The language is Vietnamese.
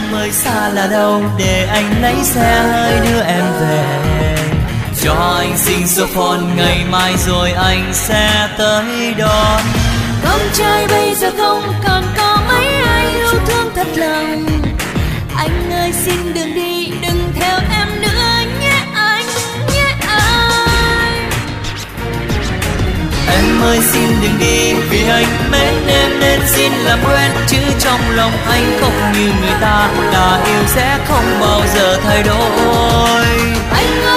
ơi xa là đâu, để anh lấy xe hơi đưa em về. Cho anh xin số phone, ngày mai rồi anh sẽ tới đón. Con trai bây giờ không còn có mấy ai yêu thương thật lòng. Anh ơi xin đừng đi, đừng theo em nữa nhé anh, nhé anh. Em ơi xin đừng đi, vì anh mến em nên xin làm quen. Chứ trong lòng anh không như người ta, là yêu sẽ không bao giờ thay đổi. Anh ơi